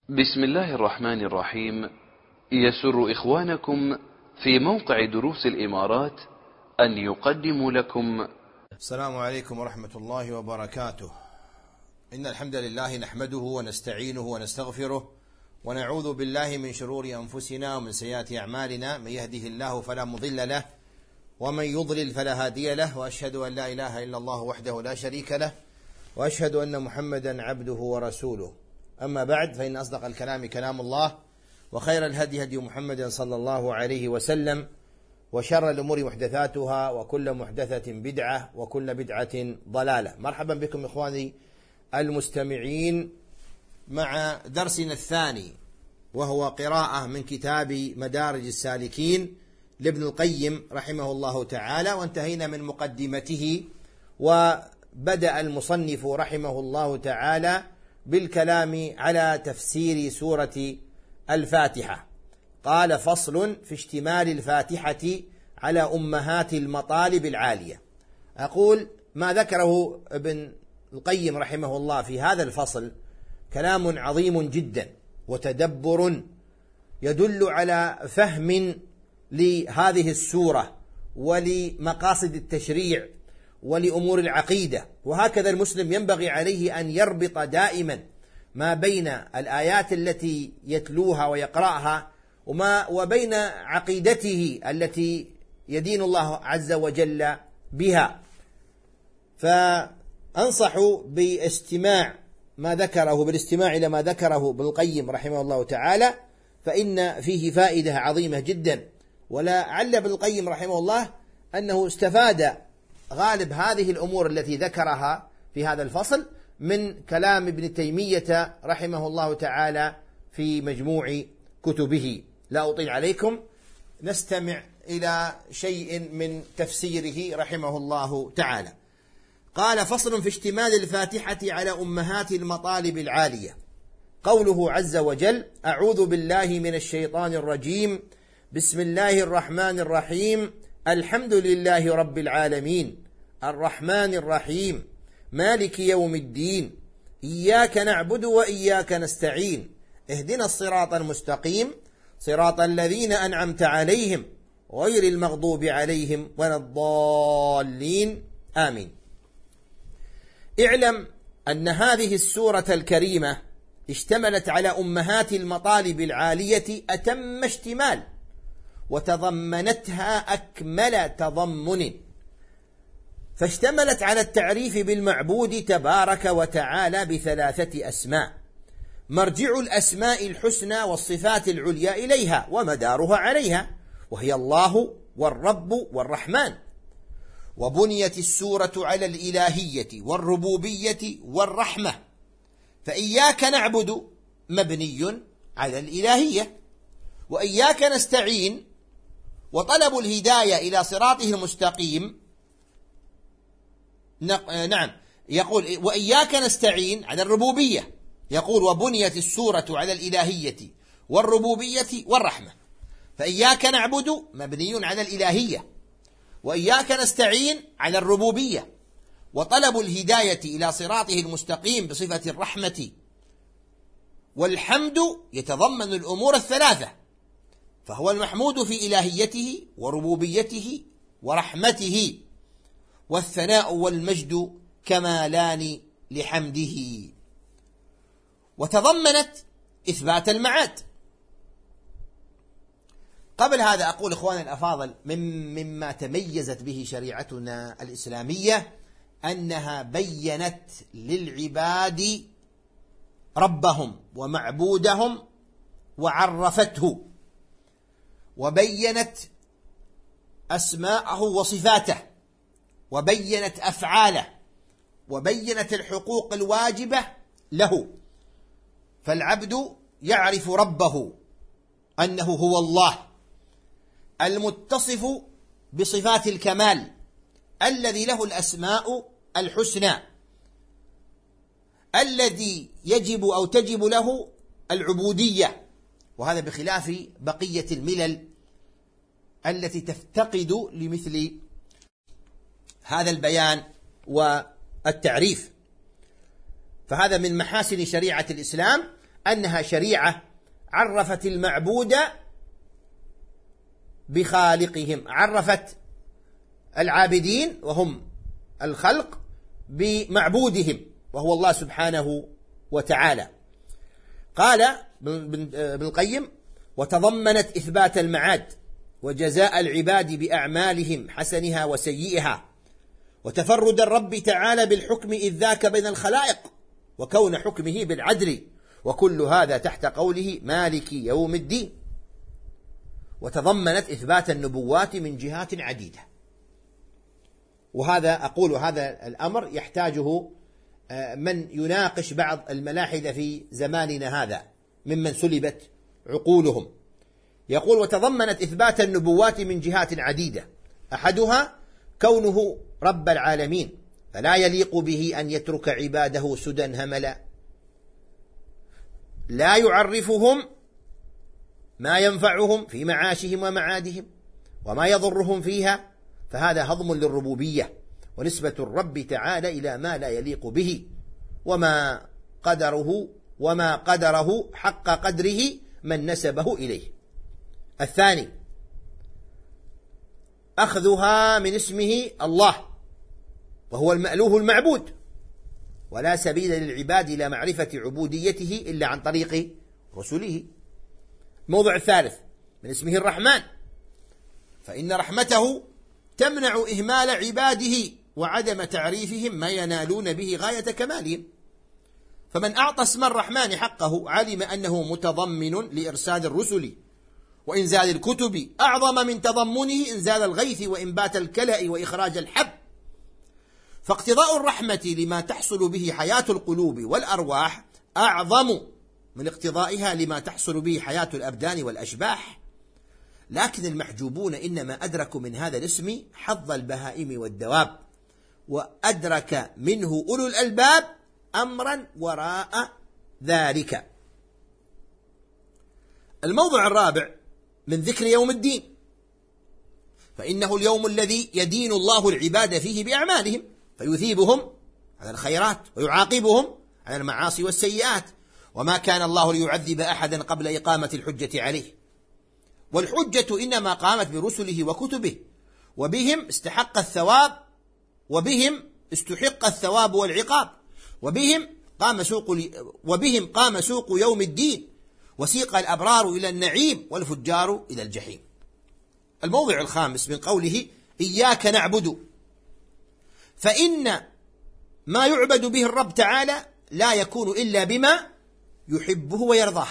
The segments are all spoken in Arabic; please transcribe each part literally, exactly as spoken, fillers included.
بسم الله الرحمن الرحيم. يسر إخوانكم في موقع دروس الإمارات أن يقدموا لكم السلام عليكم ورحمة الله وبركاته. إن الحمد لله نحمده ونستعينه ونستغفره ونعوذ بالله من شرور أنفسنا ومن سيئات أعمالنا، من يهده الله فلا مضل له ومن يضلل فلا هادي له، وأشهد أن لا إله إلا الله وحده لا شريك له، وأشهد أن محمدا عبده ورسوله. أما بعد، فإن أصدق الكلام كلام الله، وخير الهدي هدي محمد صلى الله عليه وسلم، وشر الأمور محدثاتها، وكل محدثة بدعة، وكل بدعة ضلالة. مرحبا بكم إخواني المستمعين مع درسنا الثاني، وهو قراءة من كتاب مدارج السالكين لابن القيم رحمه الله تعالى، وانتهينا من مقدمته، وبدأ المصنف رحمه الله تعالى بالكلام على تفسير سورة الفاتحة. قال: فصل في اشتمال الفاتحة على أمهات المطالب العالية. أقول ما ذكره ابن القيم رحمه الله في هذا الفصل كلام عظيم جدا وتدبر يدل على فهم لهذه السورة ولمقاصد التشريع ولأمور العقيدة. وهكذا المسلم ينبغي عليه أن يربط دائما ما بين الآيات التي يتلوها ويقرأها وما وبين عقيدته التي يدين الله عز وجل بها. فأنصح باستماع ما ذكره بالاستماع إلى ما ذكره ابن القيم رحمه الله تعالى، فإن فيه فائدة عظيمة جدا. ولعل ابن القيم رحمه الله أنه استفاد غالب هذه الأمور التي ذكرها في هذا الفصل من كلام ابن تيمية رحمه الله تعالى في مجموع كتبه. لا أطيل عليكم، نستمع إلى شيء من تفسيره رحمه الله تعالى. قال: فصل في اشتمال الفاتحة على أمهات المطالب العالية. قوله عز وجل: أعوذ بالله من الشيطان الرجيم، بسم الله الرحمن الرحيم، الحمد لله رب العالمين، الرحمن الرحيم، مالك يوم الدين، إياك نعبد وإياك نستعين، اهدنا الصراط المستقيم، صراط الذين أنعمت عليهم غير المغضوب عليهم ولا الضالين، آمين. اعلم أن هذه السورة الكريمة اشتملت على أمهات المطالب العالية أتم اشتمال، وتضمنتها أكمل تضمن، فاشتملت على التعريف بالمعبود تبارك وتعالى بثلاثة أسماء، مرجع الأسماء الحسنى والصفات العليا إليها ومدارها عليها، وهي الله والرب والرحمن. وبنيت السورة على الإلهية والربوبية والرحمة، فإياك نعبد مبني على الإلهية، وإياك نستعين وطلب الهداية إلى صراطه المستقيم. نعم، يقول وإياك نستعين على الربوبية، يقول وبنيت السورة على الإلهية والربوبية والرحمة، فإياك نعبد مبني على الإلهية، وإياك نستعين على الربوبية، وطلب الهداية إلى صراطه المستقيم بصفة الرحمة. والحمد يتضمن الأمور الثلاثة، فهو المحمود في إلهيته وربوبيته ورحمته، والثناء والمجد كمالان لحمده. وتضمنت إثبات المعاد. قبل هذا أقول إخواني الأفاضل، مما تميزت به شريعتنا الإسلامية أنها بيّنت للعباد ربهم ومعبودهم وعرفته، وبيّنت أسماءه وصفاته، وبيّنت أفعاله، وبيّنت الحقوق الواجبة له. فالعبد يعرف ربه أنه هو الله المتصف بصفات الكمال الذي له الأسماء الحسنى، الذي يجب أو تجب له العبودية، وهذا بخلاف بقية الملل التي تفتقد لمثل هذا البيان والتعريف. فهذا من محاسن شريعة الإسلام أنها شريعة عرفت المعبود بخالقهم، عرفت العابدين وهم الخلق بمعبودهم وهو الله سبحانه وتعالى. قال ابن القيم: وتضمنت إثبات المعاد وجزاء العباد بأعمالهم حسنها وسيئها، وتفرد الرب تعالى بالحكم إذ ذاك بين الخلائق، وكون حكمه بالعدل، وكل هذا تحت قوله مالك يوم الدين. وتضمنت إثبات النبوات من جهات عديدة. وهذا أقول هذا الأمر يحتاجه من يناقش بعض الملاحدة في زماننا هذا ممن سلبت عقولهم. يقول: وتضمنت إثبات النبوات من جهات عديدة، أحدها كونه رب العالمين، فلا يليق به أن يترك عباده سدى هملا، لا يعرفهم ما ينفعهم في معاشهم ومعادهم وما يضرهم فيها، فهذا هضم للربوبية ونسبة الرب تعالى إلى ما لا يليق به، وما قدره وما قدره حق قدره من نسبه إليه. الثاني أخذها من اسمه الله، وهو المألوه المعبود، ولا سبيل للعباد إلى معرفة عبوديته إلا عن طريق رسله. الموضوع الثالث من اسمه الرحمن، فإن رحمته تمنع إهمال عباده وعدم تعريفهم ما ينالون به غاية كمالهم، فمن أعطى اسم الرحمن حقه علم أنه متضمن لإرسال الرسل وإنزال الكتب أعظم من تضمنه إنزال الغيث وإنبات الكلأ وإخراج الحب، فاقتضاء الرحمة لما تحصل به حياة القلوب والأرواح أعظم من اقتضائها لما تحصل به حياة الأبدان والأشباح. لكن المحجوبون إنما أدركوا من هذا الاسم حظ البهائم والدواب، وأدرك منه أولو الألباب أمرا وراء ذلك. الموضوع الرابع من ذكر يوم الدين، فإنه اليوم الذي يدين الله العباد فيه بأعمالهم، فيثيبهم على الخيرات ويعاقبهم على المعاصي والسيئات، وما كان الله ليعذب أحدا قبل إقامة الحجة عليه، والحجة إنما قامت برسله وكتبه، وبهم استحق الثواب وبهم استحق الثواب والعقاب، وبهم قام سوق وبهم قام سوق يوم الدين، وسيق الأبرار إلى النعيم والفجار إلى الجحيم. الموضع الخامس من قوله إياك نعبد، فإن ما يعبد به الرب تعالى لا يكون إلا بما يحبه ويرضاه،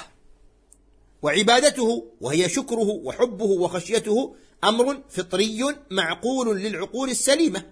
وعبادته وهي شكره وحبه وخشيته أمر فطري معقول للعقول السليمة،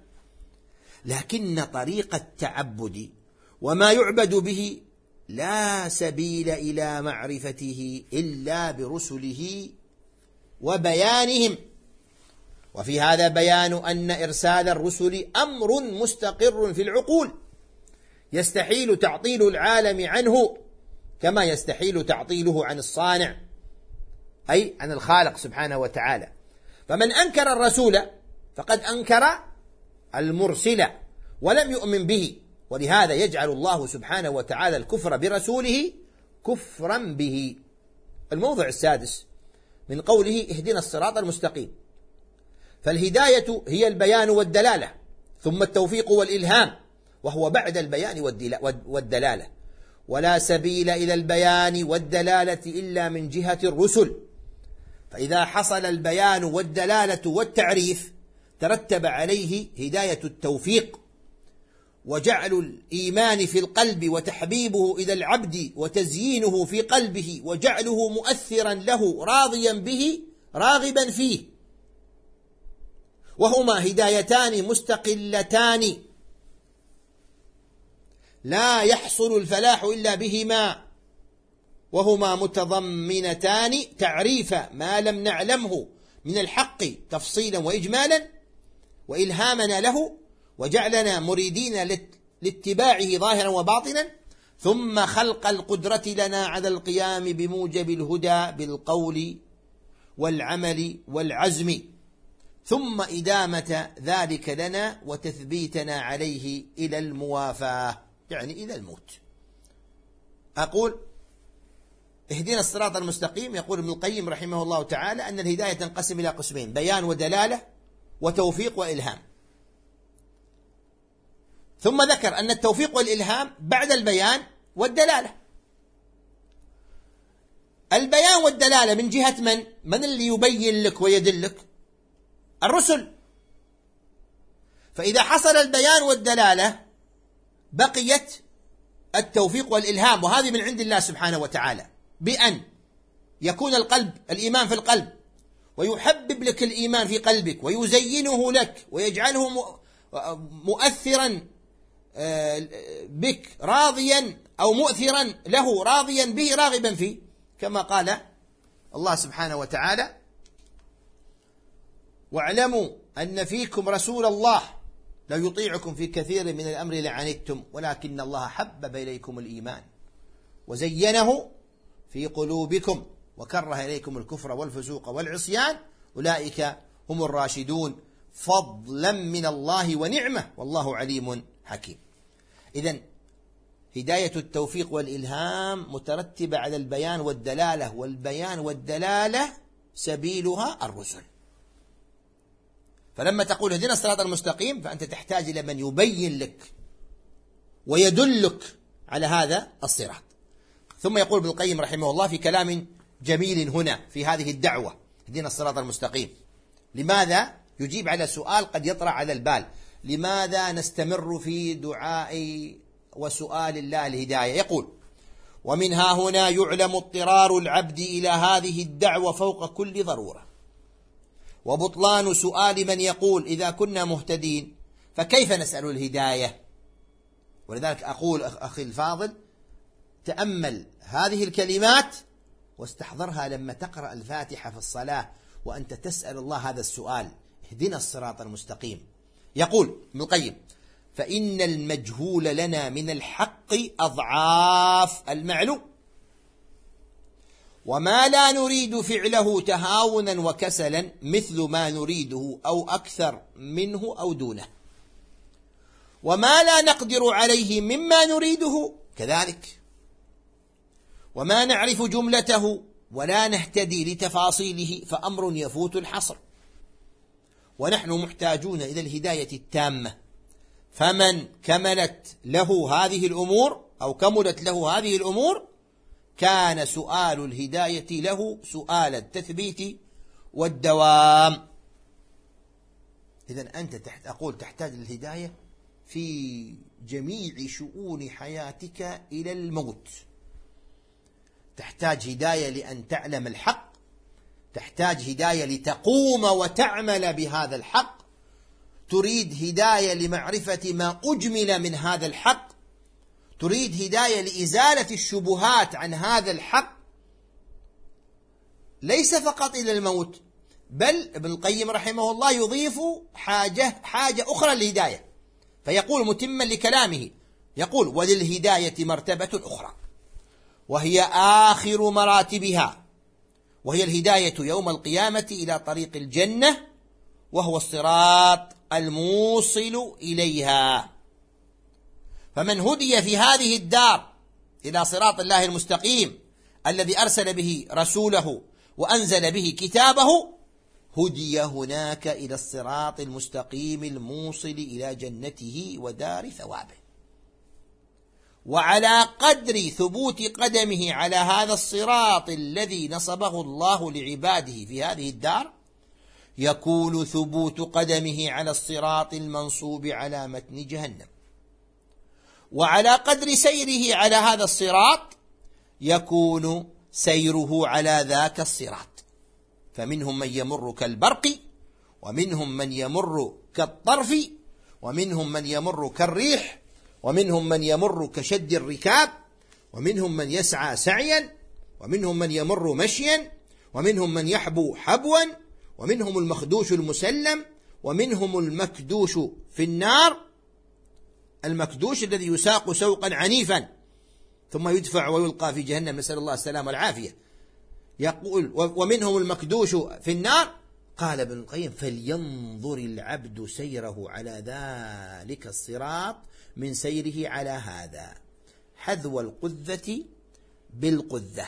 لكن طريق التعبد وما يعبد به لا سبيل إلى معرفته إلا برسله وبيانهم. وفي هذا بيان أن إرسال الرسل أمر مستقر في العقول يستحيل تعطيل العالم عنه، كما يستحيل تعطيله عن الصانع أي عن الخالق سبحانه وتعالى. فمن أنكر الرسول فقد أنكر المرسل ولم يؤمن به، ولهذا يجعل الله سبحانه وتعالى الكفر برسوله كفرا به. الموضع السادس من قوله اهدنا الصراط المستقيم، فالهداية هي البيان والدلالة، ثم التوفيق والإلهام، وهو بعد البيان والدلالة، ولا سبيل إلى البيان والدلالة إلا من جهة الرسل، فإذا حصل البيان والدلالة والتعريف ترتب عليه هداية التوفيق وجعل الإيمان في القلب وتحبيبه إلى العبد وتزيينه في قلبه وجعله مؤثرا له راضيا به راغبا فيه، وهما هدايتان مستقلتان لا يحصل الفلاح إلا بهما، وهما متضمنتان تعريف ما لم نعلمه من الحق تفصيلا وإجمالا، وإلهامنا له، وجعلنا مريدين لاتباعه ظاهرا وباطنا، ثم خلق القدرة لنا على القيام بموجب الهدى بالقول والعمل والعزم، ثم إدامة ذلك لنا وتثبيتنا عليه إلى الموافاة، يعني إلى الموت. أقول اهدنا الصراط المستقيم، يقول ابن القيم رحمه الله تعالى أن الهداية تنقسم إلى قسمين: بيان ودلالة، وتوفيق وإلهام. ثم ذكر أن التوفيق والإلهام بعد البيان والدلالة. البيان والدلالة من جهة من؟ من اللي يبين لك ويدلك؟ الرسل. فإذا حصل البيان والدلالة بقيت التوفيق والإلهام، وهذه من عند الله سبحانه وتعالى، بأن يكون القلب الإيمان في القلب، ويحبب لك الإيمان في قلبك، ويزينه لك، ويجعله مؤثرا بك راضيا، أو مؤثرا له راضيا به راغبا فيه، كما قال الله سبحانه وتعالى: واعلموا أن فيكم رسول الله لا يطيعكم في كثير من الأمر لعنتم ولكن الله حبب إليكم الإيمان وزينه في قلوبكم وكره إليكم الكفر والفسوق والعصيان أولئك هم الراشدون فضلا من الله ونعمة والله عليم حكيم. إذن هداية التوفيق والإلهام مترتبة على البيان والدلالة، والبيان والدلالة سبيلها الرسل. فلما تقول اهدنا الصراط المستقيم فأنت تحتاج إلى من يبين لك ويدلك على هذا الصراط. ثم يقول ابن القيم رحمه الله في كلام جميل هنا في هذه الدعوة اهدنا الصراط المستقيم، لماذا؟ يجيب على سؤال قد يطرأ على البال: لماذا نستمر في دعاء وسؤال الله الهداية؟ يقول: ومنها هنا يعلم اضطرار العبد إلى هذه الدعوة فوق كل ضرورة، وبطلان سؤال من يقول إذا كنا مهتدين فكيف نسأل الهداية. ولذلك أقول أخي الفاضل، تأمل هذه الكلمات واستحضرها لما تقرأ الفاتحة في الصلاة وأنت تسأل الله هذا السؤال: اهدنا الصراط المستقيم. يقول ابن القيم: فإن المجهول لنا من الحق أضعاف المعلوم، وما لا نريد فعله تهاونا وكسلا مثل ما نريده أو أكثر منه أو دونه، وما لا نقدر عليه مما نريده كذلك، وما نعرف جملته ولا نهتدي لتفاصيله فأمر يفوت الحصر، ونحن محتاجون إلى الهداية التامة. فمن كملت له هذه الأمور أو كملت له هذه الأمور كان سؤال الهداية له سؤال التثبيت والدوام. إذن أنت تحت أقول تحتاج للهداية في جميع شؤون حياتك إلى الموت. تحتاج هداية لأن تعلم الحق، تحتاج هداية لتقوم وتعمل بهذا الحق، تريد هداية لمعرفة ما أجمل من هذا الحق، تريد هداية لإزالة الشبهات عن هذا الحق، ليس فقط إلى الموت، بل ابن القيم رحمه الله يضيف حاجة, حاجة أخرى للهداية، فيقول متما لكلامه، يقول: وللهداية مرتبة أخرى وهي آخر مراتبها، وهي الهداية يوم القيامة إلى طريق الجنة، وهو الصراط الموصل إليها. فمن هدي في هذه الدار إلى صراط الله المستقيم الذي أرسل به رسوله وأنزل به كتابه، هدي هناك إلى الصراط المستقيم الموصل إلى جنته ودار ثوابه. وعلى قدر ثبوت قدمه على هذا الصراط الذي نصبه الله لعباده في هذه الدار، يكون ثبوت قدمه على الصراط المنصوب على متن جهنم. وعلى قدر سيره على هذا الصراط يكون سيره على ذاك الصراط، فمنهم من يمر كالبرق، ومنهم من يمر كالطرف، ومنهم من يمر كالريح، ومنهم من يمر كشد الركاب، ومنهم من يسعى سعيا، ومنهم من يمر مشيا، ومنهم من يحبو حبوا، ومنهم المخدوش المسلم، ومنهم المكدوش في النار، المكدوش الذي يساق سوقا عنيفا ثم يدفع ويلقى في جهنم، نسأل الله السلامة والعافية. يقول: ومنهم المكدوش في النار. قال ابن القيم: فلينظر العبد سيره على ذلك الصراط من سيره على هذا، حذو القذة بالقذة،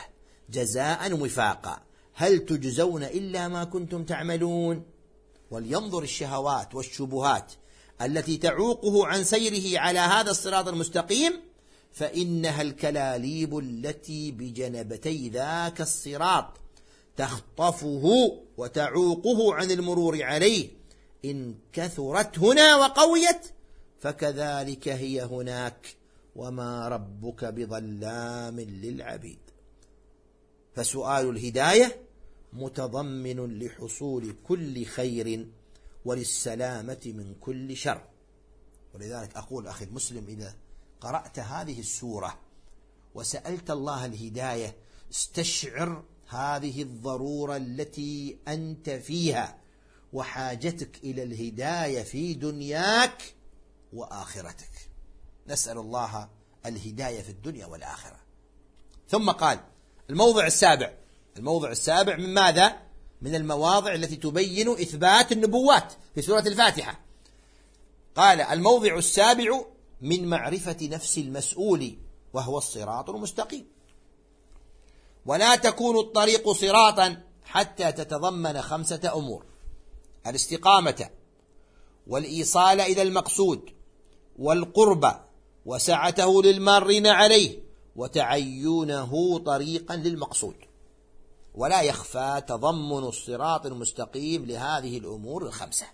جزاء وفاقا هل تجزون إلا ما كنتم تعملون. ولينظر الشهوات والشبهات التي تعوقه عن سيره على هذا الصراط المستقيم، فإنها الكلاليب التي بجنبتي ذاك الصراط تخطفه وتعوقه عن المرور عليه، إن كثرت هنا وقويت فكذلك هي هناك، وما ربك بظلام للعبيد. فسؤال الهداية متضمن لحصول كل خير وللسلامة من كل شر. ولذلك أقول أخي المسلم، إذا قرأت هذه السورة وسألت الله الهداية استشعر هذه الضرورة التي أنت فيها وحاجتك إلى الهداية في دنياك وآخرتك. نسأل الله الهداية في الدنيا والآخرة. ثم قال الموضع السابع، الموضع السابع من ماذا؟ من المواضع التي تبين إثبات النبوات في سورة الفاتحة. قال الموضع السابع من معرفة نفس المسؤول وهو الصراط المستقيم. ولا تكون الطريق صراطا حتى تتضمن خمسة أمور: الاستقامة، والإيصال إلى المقصود، والقرب، وسعته للمارين عليه، وتعينه طريقا للمقصود. ولا يخفى تضمن الصراط المستقيم لهذه الأمور الخمسة.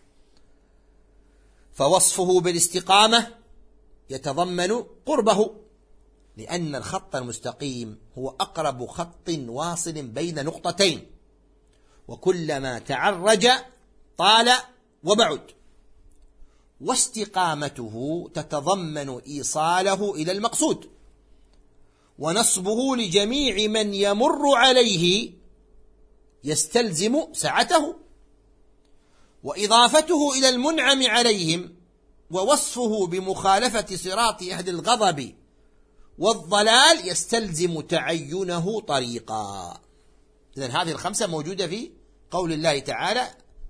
فوصفه بالاستقامة يتضمن قربه، لأن الخط المستقيم هو أقرب خط واصل بين نقطتين، وكلما تعرج طال وبعد. واستقامته تتضمن إيصاله إلى المقصود، ونصبه لجميع من يمر عليه يستلزم سعته، وإضافته إلى المنعم عليهم ووصفه بمخالفة صراط أهل الغضب والضلال يستلزم تعينه طريقا. إذن هذه الخمسة موجودة في قول الله تعالى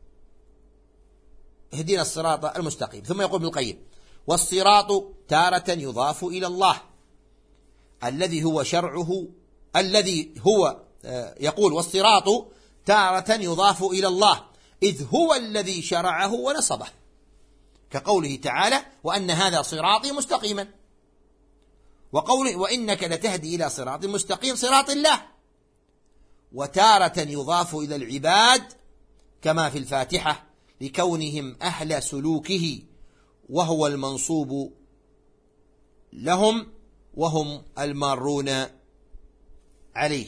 اهدنا الصراط المستقيم. ثم يقول ابن القيم: والصراط تارة يضاف إلى الله الذي هو شرعه، الذي هو يقول والصراط تارة يضاف إلى الله إذ هو الذي شرعه ونصبه، كقوله تعالى: وأن هذا صراطي مستقيما، وقوله: وإنك لتهدي إلى صراط مستقيم صراط الله. وتارة يضاف إلى العباد كما في الفاتحة لكونهم أهل سلوكه، وهو المنصوب لهم وهم المارون عليه.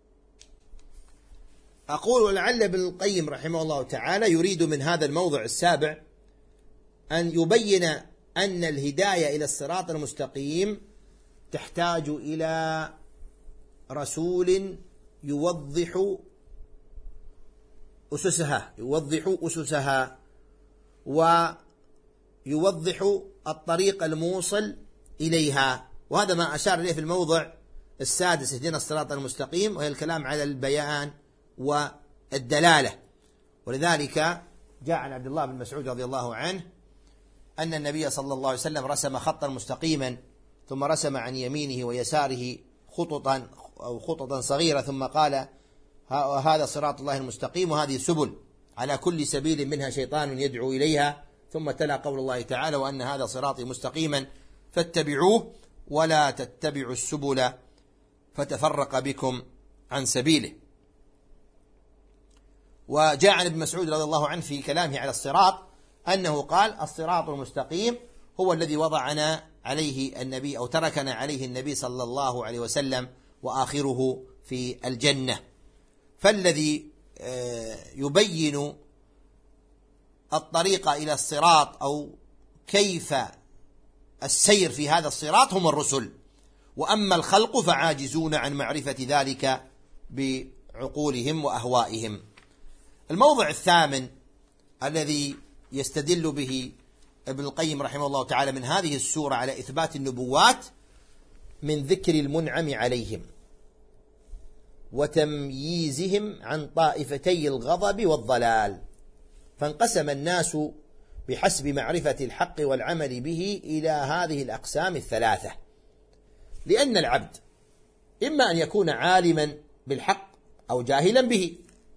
أقول ولعل ابن القيم رحمه الله تعالى يريد من هذا الموضع السابع أن يبين أن الهداية إلى الصراط المستقيم تحتاج إلى رسول يوضح أسسها يوضح أسسها ويوضح الطريق الموصل إليها. وهذا ما أشار إليه في الموضع السادس اهدنا الصراط المستقيم، وهي الكلام على البيان والدلالة. ولذلك جاء عن عبد الله بن مسعود رضي الله عنه أن النبي صلى الله عليه وسلم رسم خطا مستقيما، ثم رسم عن يمينه ويساره خططا أو خططا صغيرة، ثم قال: هذا صراط الله المستقيم وهذه سبل، على كل سبيل منها شيطان يدعو إليها. ثم تلا قول الله تعالى: وأن هذا صراطي مستقيما فاتبعوه ولا تتبعوا السبل فتفرق بكم عن سبيله. وجاء عن ابن مسعود رضي الله عنه في كلامه على الصراط أنه قال: الصراط المستقيم هو الذي وضعنا عليه النبي أو تركنا عليه النبي صلى الله عليه وسلم، وآخره في الجنة. فالذي يبين الطريق إلى الصراط أو كيف السير في هذا الصراط هم الرسل، وأما الخلق فعاجزون عن معرفة ذلك بعقولهم وأهوائهم. الموضع الثامن الذي يستدل به ابن القيم رحمه الله تعالى من هذه السورة على إثبات النبوات من ذكر المنعم عليهم وتمييزهم عن طائفتي الغضب والضلال. فانقسم الناس بحسب معرفة الحق والعمل به إلى هذه الأقسام الثلاثة، لأن العبد إما أن يكون عالما بالحق أو جاهلا به.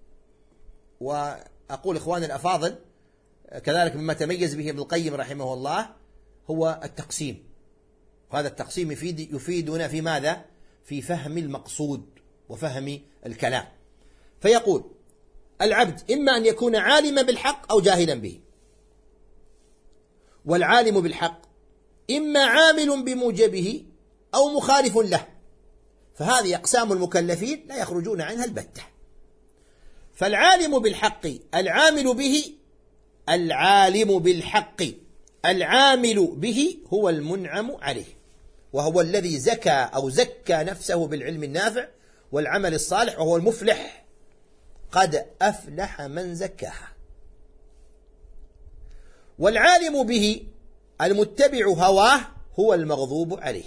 وأقول إخواني الأفاضل كذلك مما تميز به ابن القيم رحمه الله هو التقسيم، وهذا التقسيم يفيد يفيدنا في ماذا؟ في فهم المقصود وفهم الكلام. فيقول العبد إما أن يكون عالما بالحق أو جاهلا به، والعالم بالحق إما عامل بموجبه أو مخالف له، فهذه أقسام المكلفين لا يخرجون عنها البتة. فالعالم بالحق العامل به، العالم بالحق العامل به هو المنعم عليه، وهو الذي زكى أو زكى نفسه بالعلم النافع والعمل الصالح، وهو المفلح، قد أفلح من زكاها. والعالم به المتبع هواه هو المغضوب عليه.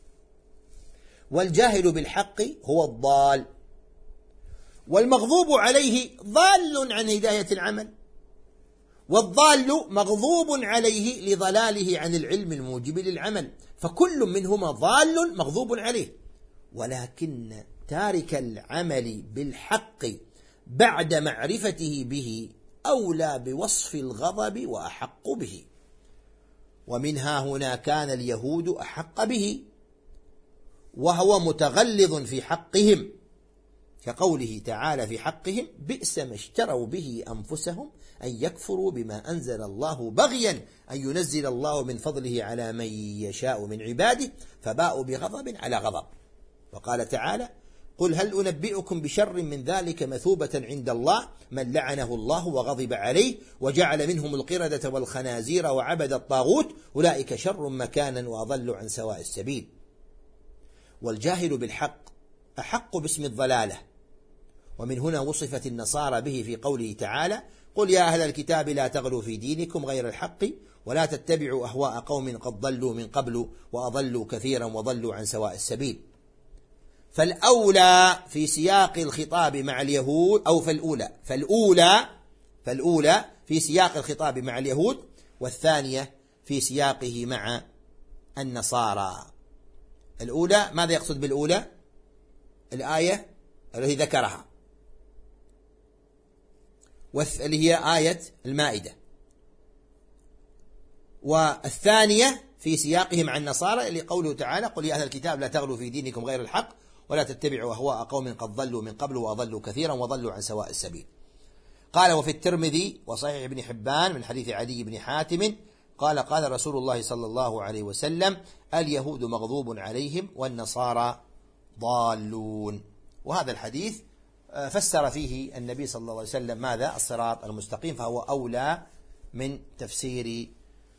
والجاهل بالحق هو الضال، والمغضوب عليه ضال عن هداية العمل، والضال مغضوب عليه لضلاله عن العلم الموجب للعمل، فكل منهما ضال مغضوب عليه. ولكن تارك العمل بالحق بعد معرفته به أولى بوصف الغضب وأحق به. ومنها هنا كان اليهود أحق به، وهو متغلظ في حقهم، كقوله تعالى في حقهم بئس ما اشتروا به أنفسهم أن يكفروا بما أنزل الله بغيا أن ينزل الله من فضله على من يشاء من عباده فباءوا بغضب على غضب. وقال تعالى قل هل أنبئكم بشر من ذلك مثوبة عند الله من لعنه الله وغضب عليه وجعل منهم القردة والخنازير وعبد الطاغوت أولئك شر مكانا وأضل عن سواء السبيل. والجاهل بالحق أحق باسم الضلالة، ومن هنا وصفت النصارى به في قوله تعالى قل يا أهل الكتاب لا تغلوا في دينكم غير الحق ولا تتبعوا أهواء قوم قد ضلوا من قبل وأضلوا كثيرا وضلوا عن سواء السبيل. فالأولى في سياق الخطاب مع اليهود أو فالأولى فالأولى فالأولى في سياق الخطاب مع اليهود، والثانية في سياقه مع النصارى. الأولى ماذا يقصد بالأولى؟ الآية التي ذكرها واللي هي آية المائدة، والثانية في سياقه مع النصارى اللي قوله تعالى قل يا أهل الكتاب لا تغلوا في دينكم غير الحق ولا تتبعوا أهواء قوم قد ضلوا من قبل وأضلوا كثيرا وضلوا عن سواء السبيل. قال وفي الترمذي وصحيح ابن حبان من حديث عدي بن حاتم قال قال رسول الله صلى الله عليه وسلم اليهود مغضوب عليهم والنصارى ضالون. وهذا الحديث فسر فيه النبي صلى الله عليه وسلم ماذا؟ الصراط المستقيم، فهو أولى من تفسير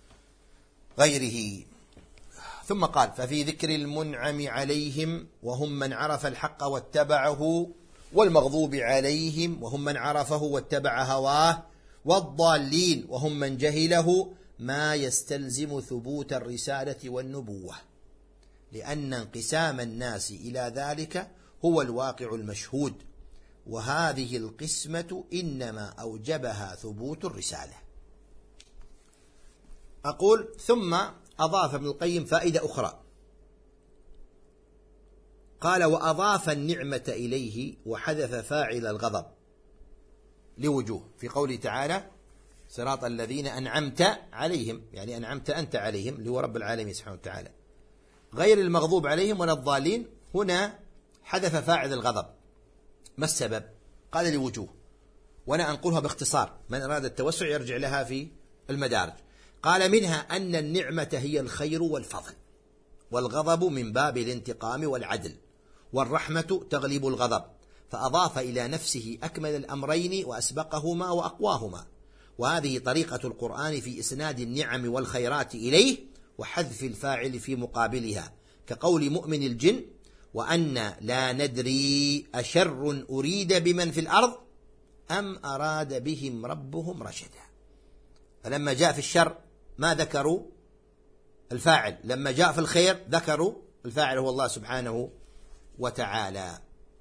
غيره. ثم قال ففي ذكر المنعم عليهم وهم من عرف الحق واتبعه، والمغضوب عليهم وهم من عرفه واتبع هواه، والضالين وهم من جهله، ما يستلزم ثبوت الرسالة والنبوة، لأن انقسام الناس إلى ذلك هو الواقع المشهود، وهذه القسمة إنما أوجبها ثبوت الرسالة. أقول ثم أضاف ابن القيم فائدة أخرى، قال وأضاف النعمة إليه وحذف فاعل الغضب لوجوه في قوله تعالى صراط الذين أنعمت عليهم، يعني أنعمت أنت عليهم اللي هو رب العالمين سبحانه وتعالى، غير المغضوب عليهم ولا الضالين. هنا حذف فاعل الغضب، ما السبب؟ قال لوجوه، وأنا أنقلها باختصار، من أراد التوسع يرجع لها في المدارج. قال منها أن النعمة هي الخير والفضل، والغضب من باب الانتقام والعدل، والرحمة تغلب الغضب، فأضاف إلى نفسه أكمل الأمرين وأسبقهما وأقواهما. وهذه طريقة القرآن في إسناد النعم والخيرات إليه وحذف الفاعل في مقابلها، كقول مؤمن الجن وأن لا ندري أشر أريد بمن في الأرض أم أراد بهم ربهم رشدا. فلما جاء في الشر ما ذكروا الفاعل، لما جاء في الخير ذكروا الفاعل هو الله سبحانه وتعالى.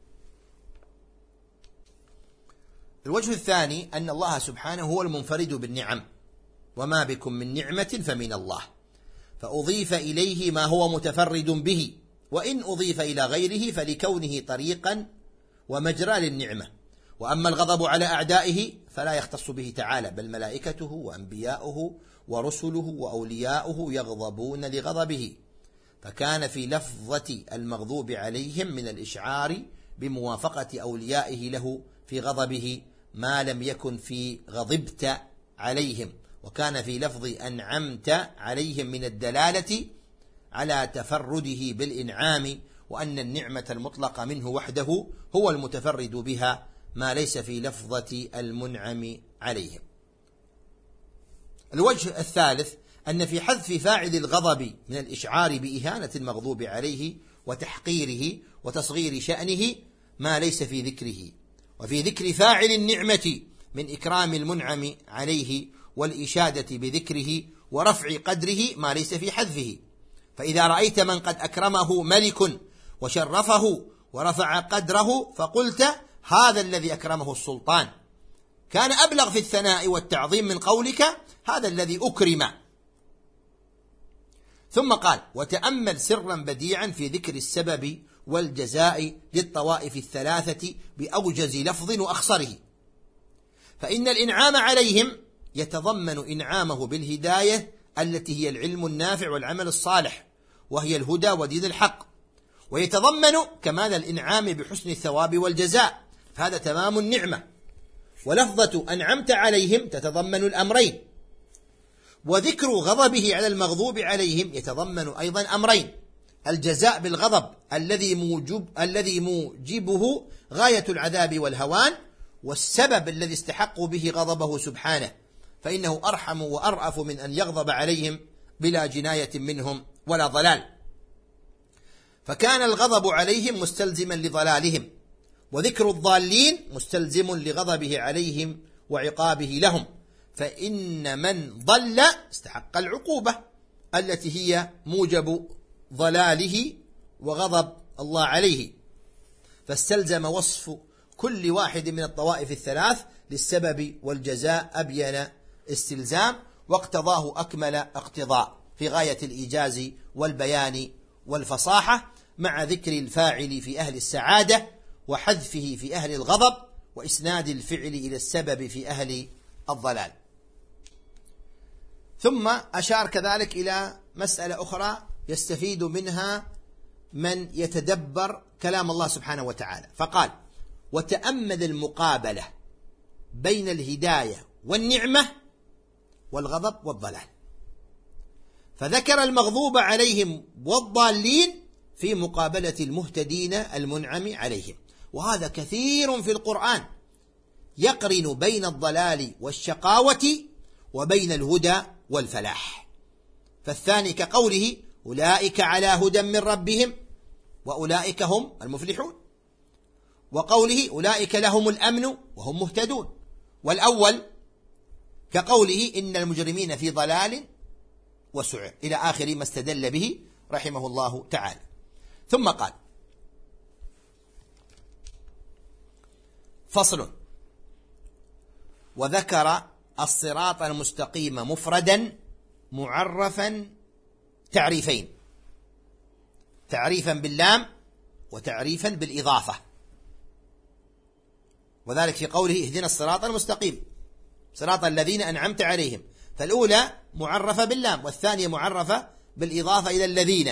الوجه الثاني أن الله سبحانه هو المنفرد بالنعم، وما بكم من نعمة فمن الله، فأضيف إليه ما هو متفرد به، وإن أضيف إلى غيره فلكونه طريقا ومجرى للنعمة. وأما الغضب على أعدائه فلا يختص به تعالى، بل ملائكته وأنبياؤه ورسله وأولياؤه يغضبون لغضبه، فكان في لفظة المغضوب عليهم من الإشعار بموافقة أوليائه له في غضبه ما لم يكن في غضبت عليهم، وكان في لفظ أنعمت عليهم من الدلالة على تفرده بالإنعام، وأن النعمة المطلقة منه وحده هو المتفرد بها، ما ليس في لفظة المنعم عليهم. الوجه الثالث أن في حذف فاعل الغضب من الإشعار بإهانة المغضوب عليه وتحقيره وتصغير شأنه ما ليس في ذكره، وفي ذكر فاعل النعمة من إكرام المنعم عليه والإشادة بذكره ورفع قدره ما ليس في حذفه. فإذا رأيت من قد أكرمه ملك وشرفه ورفع قدره فقلت هذا الذي أكرمه السلطان، كان أبلغ في الثناء والتعظيم من قولك هذا الذي أكرم. ثم قال: وتأمل سرا بديعا في ذكر السبب والجزاء للطوائف الثلاثة بأوجز لفظ وأخصره، فإن الإنعام عليهم يتضمن إنعامه بالهداية التي هي العلم النافع والعمل الصالح، وهي الهدى ودين الحق، ويتضمن كمال الإنعام بحسن الثواب والجزاء، فهذا تمام النعمة. ولفظة أنعمت عليهم تتضمن الأمرين، وذكر غضبه على المغضوب عليهم يتضمن أيضا أمرين: الجزاء بالغضب الذي موجب الذي موجبه غاية العذاب والهوان، والسبب الذي استحقوا به غضبه سبحانه، فإنه أرحم وأرأف من أن يغضب عليهم بلا جناية منهم ولا ضلال. فكان الغضب عليهم مستلزما لضلالهم، وذكر الضالين مستلزم لغضبه عليهم وعقابه لهم، فإن من ضل استحق العقوبة التي هي موجب ضلاله وغضب الله عليه، فاستلزم وصف كل واحد من الطوائف الثلاث للسبب والجزاء أبين استلزام، واقتضاه أكمل اقتضاء في غاية الإيجاز والبيان والفصاحة، مع ذكر الفاعل في أهل السعادة وحذفه في أهل الغضب، وإسناد الفعل إلى السبب في أهل الضلال. ثم أشار كذلك إلى مسألة أخرى يستفيد منها من يتدبر كلام الله سبحانه وتعالى، فقال: وتأمل المقابلة بين الهداية والنعمة والغضب والضلال، فذكر المغضوب عليهم والضالين في مقابلة المهتدين المنعم عليهم، وهذا كثير في القرآن يقرن بين الضلال والشقاوة وبين الهدى والفلاح. فالثاني كقوله: أولئك على هدى من ربهم وأولئك هم المفلحون، وقوله: أولئك لهم الأمن وهم مهتدون. والأول كقوله: إن المجرمين في ضلال وسعر، إلى آخر ما استدل به رحمه الله تعالى. ثم قال: فصل. وذكر الصراط المستقيم مفردا معرفا تعريفين: تعريفا باللام وتعريفا بالإضافة، وذلك في قوله: اهدنا الصراط المستقيم صراط الذين أنعمت عليهم، فالأولى معرفة باللام والثانية معرفة بالإضافة إلى الذين.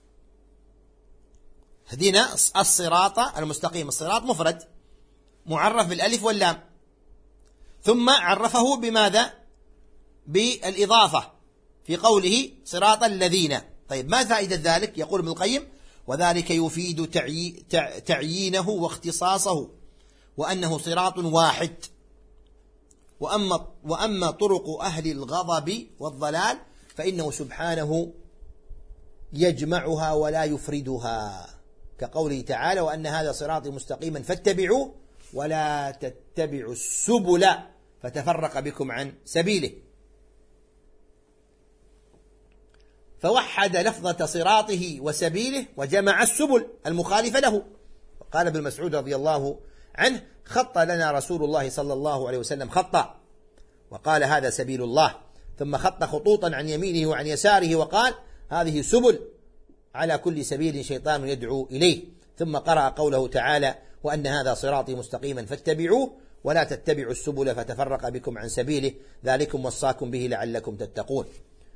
اهدنا الصراط المستقيم، الصراط مفرد معرف بالألف واللام، ثم عرفه بماذا؟ بالإضافة في قوله صراط الذين. طيب ما فائدة ذلك؟ يقول ابن القيم: وذلك يفيد تعيي تعيينه واختصاصه، وأنه صراط واحد. وأما, وأما طرق أهل الغضب والضلال فإنه سبحانه يجمعها ولا يفردها، كقوله تعالى: وأن هذا صراطي مستقيما فاتبعوه ولا تتبعوا السبل فتفرق بكم عن سبيله. فوحد لفظة صراطه وسبيله وجمع السبل المخالفة له. قال ابن مسعود رضي الله عنه: خط لنا رسول الله صلى الله عليه وسلم خطا، وقال: هذا سبيل الله، ثم خط خطوطا عن يمينه وعن يساره وقال: هذه سبل، على كل سبيل شيطان يدعو إليه. ثم قرأ قوله تعالى: وأن هذا صراطي مستقيما فاتبعوه ولا تتبعوا السبل فتفرق بكم عن سبيله ذلكم وصاكم به لعلكم تتقون.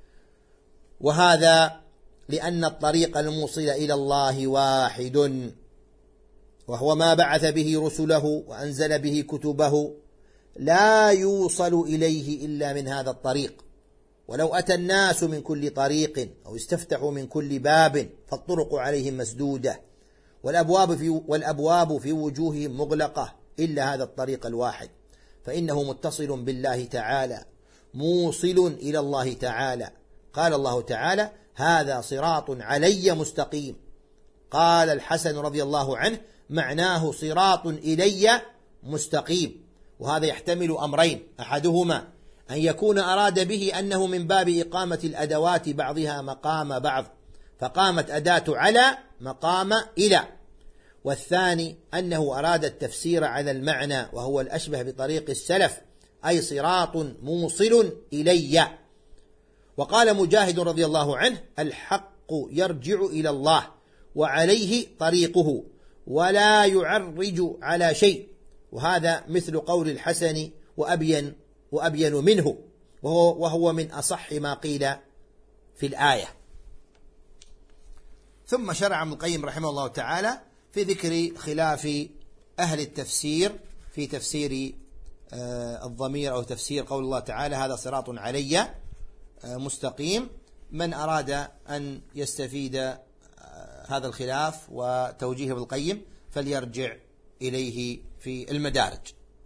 وهذا لأن الطريق الموصل إلى الله واحد، وهو ما بعث به رسله وأنزل به كتبه، لا يوصل إليه إلا من هذا الطريق. ولو أتى الناس من كل طريق أو استفتحوا من كل باب فالطرق عليهم مسدودة والأبواب في, والأبواب في وجوههم مغلقة إلا هذا الطريق الواحد، فإنه متصل بالله تعالى موصل إلى الله تعالى. قال الله تعالى: هذا صراط علي مستقيم. قال الحسن رضي الله عنه: معناه صراط إلي مستقيم. وهذا يحتمل أمرين: أحدهما أن يكون أراد به أنه من باب إقامة الأدوات بعضها مقام بعض، فقامت أداة على مقام إلى. والثاني أنه أراد التفسير على المعنى، وهو الأشبه بطريق السلف، أي صراط موصل إلي. وقال مجاهد رضي الله عنه: الحق يرجع إلى الله وعليه طريقه ولا يعرج على شيء. وهذا مثل قول الحسن وأبين وأبين منه، وهو, وهو من أصح ما قيل في الآية. ثم شرع ابن القيم رحمه الله تعالى في ذكر خلاف أهل التفسير في تفسير الضمير أو تفسير قول الله تعالى: هذا صراط علي مستقيم. من أراد أن يستفيد هذا الخلاف وتوجيه ابن القيم فليرجع إليه في المدارج.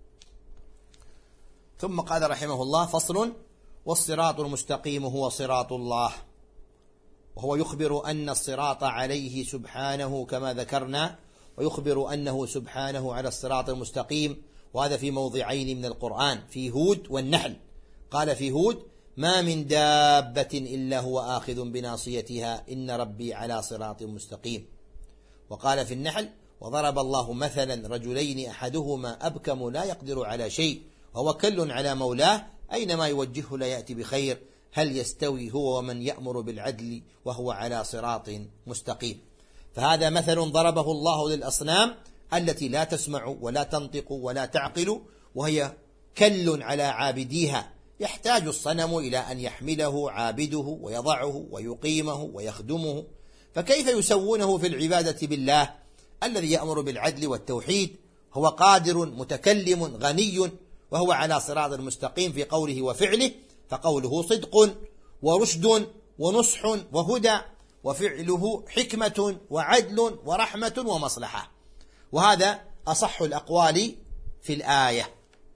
ثم قال رحمه الله: فصل: والصراط المستقيم هو صراط الله، وهو يخبر أن الصراط عليه سبحانه كما ذكرنا، ويخبر أنه سبحانه على الصراط المستقيم. وهذا في موضعين من القرآن، في هود والنحل. قال في هود: ما من دابة إلا هو آخذ بناصيتها إن ربي على صراط مستقيم. وقال في النحل: وضرب الله مثلا رجلين أحدهما أبكم لا يقدر على شيء وهو كل على مولاه أينما يوجهه لا يأتي بخير هل يستوي هو ومن يأمر بالعدل وهو على صراط مستقيم. فهذا مثل ضربه الله للأصنام التي لا تسمع ولا تنطق ولا تعقل، وهي كل على عابديها، يحتاج الصنم إلى أن يحمله عابده ويضعه ويقيمه ويخدمه. فكيف يسوونه في العبادة بالله الذي يأمر بالعدل والتوحيد؟ هو قادر متكلم غني، وهو على صراط مستقيم في قوله وفعله، فقوله صدق ورشد ونصح وهدى، وفعله حكمة وعدل ورحمة ومصلحة. وهذا أصح الأقوال في الآية.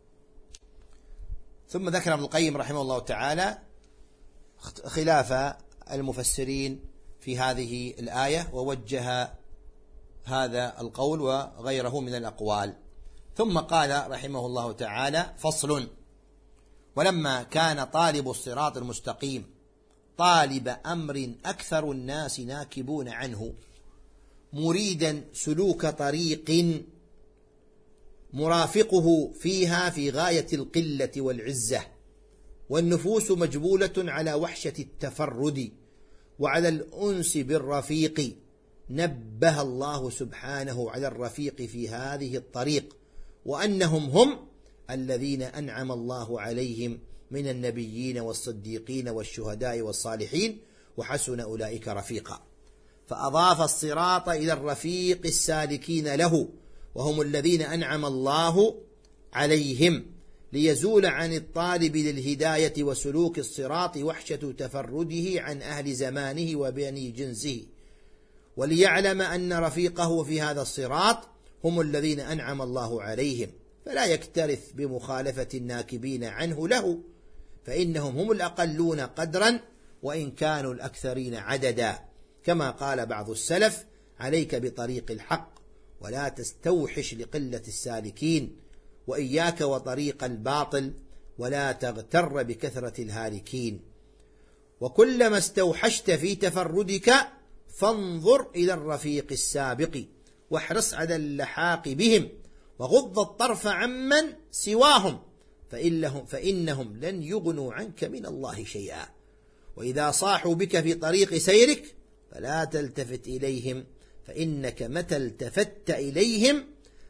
ثم ذكر ابن القيم رحمه الله تعالى خلاف المفسرين في هذه الآية، ووجه هذا القول وغيره من الأقوال. ثم قال رحمه الله تعالى: فصل: ولما كان طالب الصراط المستقيم طالب أمر أكثر الناس ناكبون عنه، مريدا سلوك طريق مرافقه فيها في غاية القلة والعزة، والنفوس مجبولة على وحشة التفرد وعلى الأنس بالرفيق، نبه الله سبحانه على الرفيق في هذه الطريق، وأنهم هم الذين أنعم الله عليهم من النبيين والصديقين والشهداء والصالحين، وحسن أولئك رفيقا. فأضاف الصراط إلى الرفيق السالكين له، وهم الذين أنعم الله عليهم، ليزول عن الطالب للهداية وسلوك الصراط وحشة تفرده عن أهل زمانه وبني جنسه، وليعلم أن رفيقه في هذا الصراط هم الذين أنعم الله عليهم، فلا يكترث بمخالفة الناكبين عنه له، فإنهم هم الأقلون قدرا وإن كانوا الأكثرين عددا. كما قال بعض السلف: عليك بطريق الحق ولا تستوحش لقلة السالكين، وإياك وطريق الباطل ولا تغتر بكثرة الهالكين. وكلما استوحشت في تفردك فانظر إلى الرفيق السابق، واحرص على اللحاق بهم، وغض الطرف عمن سواهم، فإنهم, فإنهم لن يغنوا عنك من الله شيئا. وإذا صاحوا بك في طريق سيرك فلا تلتفت إليهم، فإنك متى التفت إليهم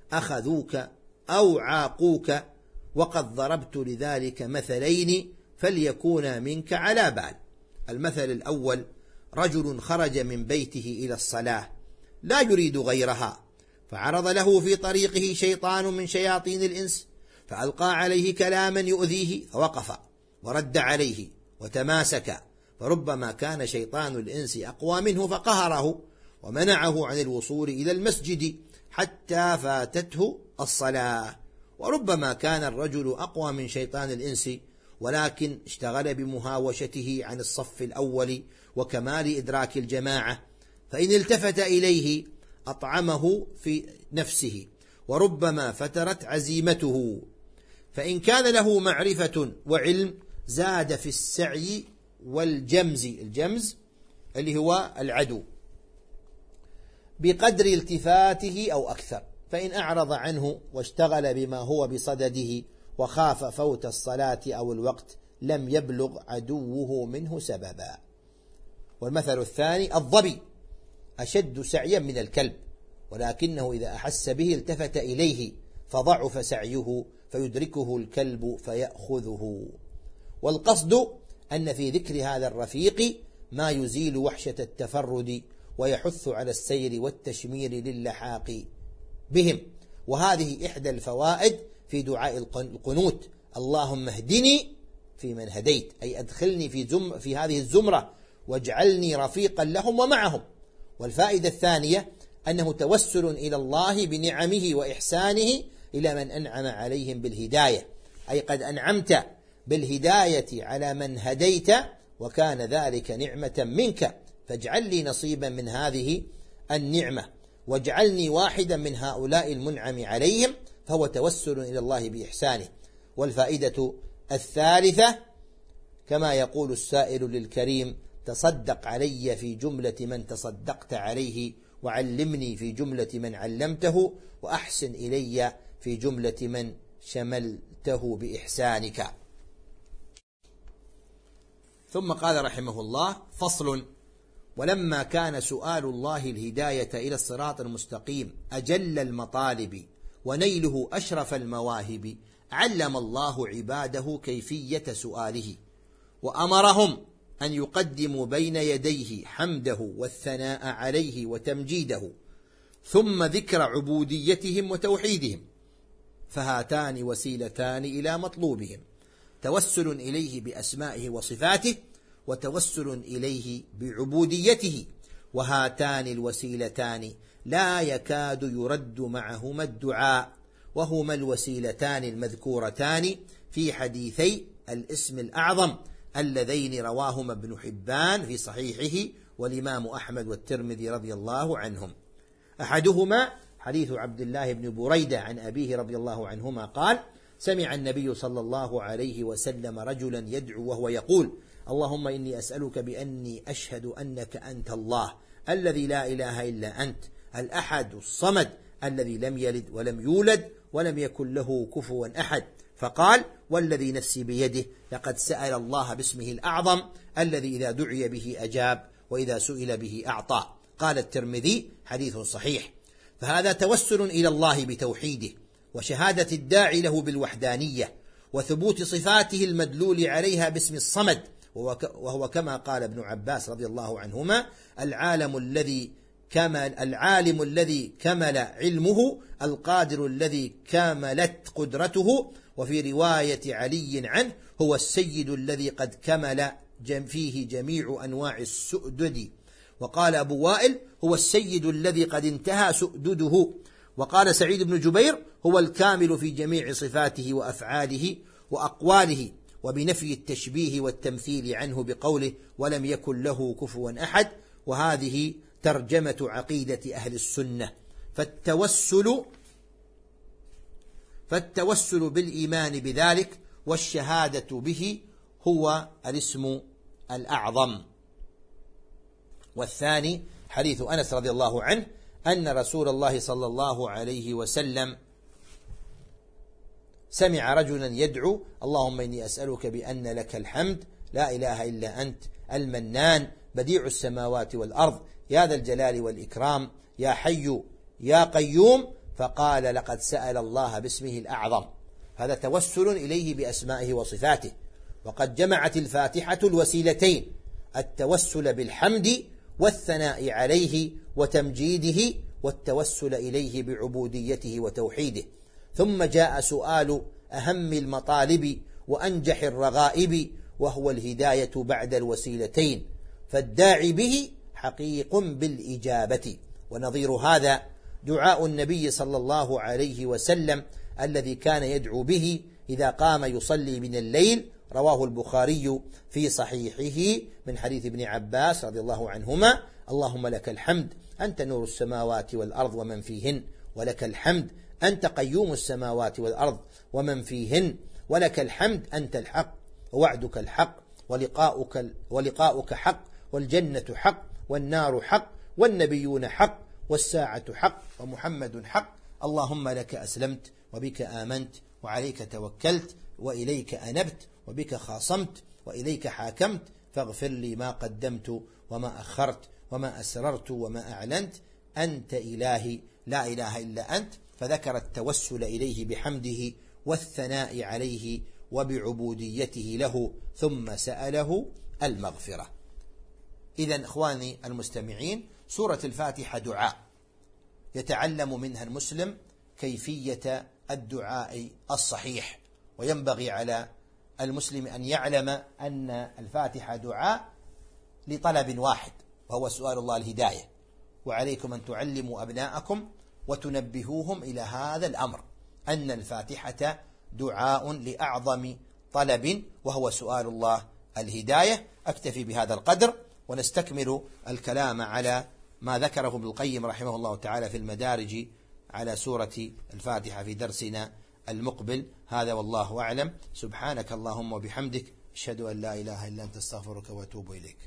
أخذوك أو عاقوك، وقد ضربت لذلك مثلين فليكونا منك على بال. المثل الأول: رجل خرج من بيته إلى الصلاة لا يريد غيرها، فعرض له في طريقه شيطان من شياطين الإنس فألقى عليه كلاما يؤذيه، فوقف ورد عليه وتماسك، فربما كان شيطان الإنس أقوى منه فقهره ومنعه عن الوصول إلى المسجد حتى فاتته الصلاة، وربما كان الرجل أقوى من شيطان الإنس ولكن اشتغل بمهاوشته عن الصف الأول وكمال إدراك الجماعة، فإن التفت إليه أطعمه في نفسه، وربما فترت عزيمته، فإن كان له معرفة وعلم زاد في السعي والجمز، الجمز اللي هو العدو، بقدر التفاته أو أكثر، فإن أعرض عنه واشتغل بما هو بصدده وخاف فوت الصلاة أو الوقت لم يبلغ عدوه منه سببا. والمثل الثاني: الظبي أشد سعيا من الكلب، ولكنه إذا أحس به التفت إليه فضعف سعيه فيدركه الكلب فيأخذه. والقصد أن في ذكر هذا الرفيق ما يزيل وحشة التفرد ويحث على السير والتشمير للحاق بهم. وهذه إحدى الفوائد في دعاء القنوت: اللهم اهدني في من هديت، أي أدخلني في, زم في هذه الزمرة واجعلني رفيقا لهم ومعهم. والفائدة الثانية أنه توسل إلى الله بنعمه وإحسانه إلى من أنعم عليهم بالهداية، أي قد أنعمت بالهداية على من هديت وكان ذلك نعمة منك، فاجعل لي نصيبا من هذه النعمة واجعلني واحدا من هؤلاء المنعم عليهم، فهو توسل إلى الله بإحسانه. والفائدة الثالثة كما يقول السائل للكريم: تصدق علي في جملة من تصدقت عليه، وعلمني في جملة من علمته، وأحسن إلي في جملة من شملته بإحسانك. ثم قال رحمه الله: فصل: ولما كان سؤال الله الهداية إلى الصراط المستقيم أجل المطالب ونيله أشرف المواهب، علم الله عباده كيفية سؤاله، وأمرهم أن يقدموا بين يديه حمده والثناء عليه وتمجيده، ثم ذكر عبوديتهم وتوحيدهم، فهاتان وسيلتان إلى مطلوبهم: توسل إليه بأسمائه وصفاته، وتوسل إليه بعبوديته، وهاتان الوسيلتان لا يكاد يرد معهما الدعاء، وهما الوسيلتان المذكورتان في حديثي الاسم الأعظم اللذين رواهما ابن حبان في صحيحه والإمام أحمد والترمذي رضي الله عنهم. أحدهما حديث عبد الله بن بريدة عن أبيه رضي الله عنهما قال: سمع النبي صلى الله عليه وسلم رجلا يدعو وهو يقول: اللهم إني أسألك بأني أشهد أنك أنت الله الذي لا إله إلا أنت، الأحد الصمد الذي لم يلد ولم يولد ولم يكن له كفوا أحد. فقال: والذي نفسي بيده لقد سأل الله باسمه الأعظم الذي إذا دعي به أجاب وإذا سئل به أعطى. قال الترمذي: حديث صحيح. فهذا توسل إلى الله بتوحيده وشهادة الداعي له بالوحدانية وثبوت صفاته المدلول عليها باسم الصمد، وهو كما قال ابن عباس رضي الله عنهما: العالم الذي كمل العالم الذي كمل علمه، القادر الذي كملت قدرته. وفي رواية علي عنه: هو السيد الذي قد كمل فيه جميع أنواع السؤدد. وقال أبو وائل: هو السيد الذي قد انتهى سؤدده. وقال سعيد بن جبير: هو الكامل في جميع صفاته وأفعاله وأقواله، وبنفي التشبيه والتمثيل عنه بقوله: ولم يكن له كفوا أحد. وهذه ترجمة عقيدة أهل السنة. فالتوسل فالتوسل بالإيمان بذلك والشهادة به هو الاسم الأعظم. والثاني حديث أنس رضي الله عنه أن رسول الله صلى الله عليه وسلم سمع رجلا يدعو: اللهم إني أسألك بأن لك الحمد لا إله إلا أنت المنان بديع السماوات والأرض يا ذا الجلال والإكرام يا حي يا قيوم، فقال لقد سأل الله باسمه الأعظم. هذا توسل إليه بأسمائه وصفاته. وقد جمعت الفاتحة الوسيلتين: التوسل بالحمد والثناء عليه وتمجيده، والتوسل إليه بعبوديته وتوحيده. ثم جاء سؤال أهم المطالب وأنجح الرغائب، وهو الهداية بعد الوسيلتين، فالداعي به حقيق بالإجابة. ونظير هذا دعاء النبي صلى الله عليه وسلم الذي كان يدعو به إذا قام يصلي من الليل، رواه البخاري في صحيحه من حديث ابن عباس رضي الله عنهما: اللهم لك الحمد أنت نور السماوات والأرض ومن فيهن، ولك الحمد أنت قيوم السماوات والأرض ومن فيهن، ولك الحمد أنت الحق ووعدك الحق ولقاؤك, ولقاؤك حق، والجنة حق والنار حق والنبيون حق والساعة حق ومحمد حق. اللهم لك أسلمت وبك آمنت وعليك توكلت وإليك أنبت وبك خاصمت وإليك حاكمت، فاغفر لي ما قدمت وما أخرت وما أسررت وما أعلنت، أنت إلهي لا إله إلا أنت. فذكر التوسل إليه بحمده والثناء عليه وبعبوديته له، ثم سأله المغفرة. إذن إخواني المستمعين، سورة الفاتحة دعاء يتعلم منها المسلم كيفية الدعاء الصحيح، وينبغي على المسلم أن يعلم أن الفاتحة دعاء لطلب واحد، وهو سؤال الله الهداية. وعليكم أن تعلموا أبناءكم وتنبهوهم إلى هذا الأمر، أن الفاتحة دعاء لأعظم طلب، وهو سؤال الله الهداية. أكتفي بهذا القدر، ونستكمل الكلام على ما ذكره ابن القيم رحمه الله تعالى في المدارج على سورة الفاتحة في درسنا المقبل. هذا والله أعلم. سبحانك اللهم وبحمدك، أشهد أن لا إله إلا أنت، استغفرك وأتوب إليك.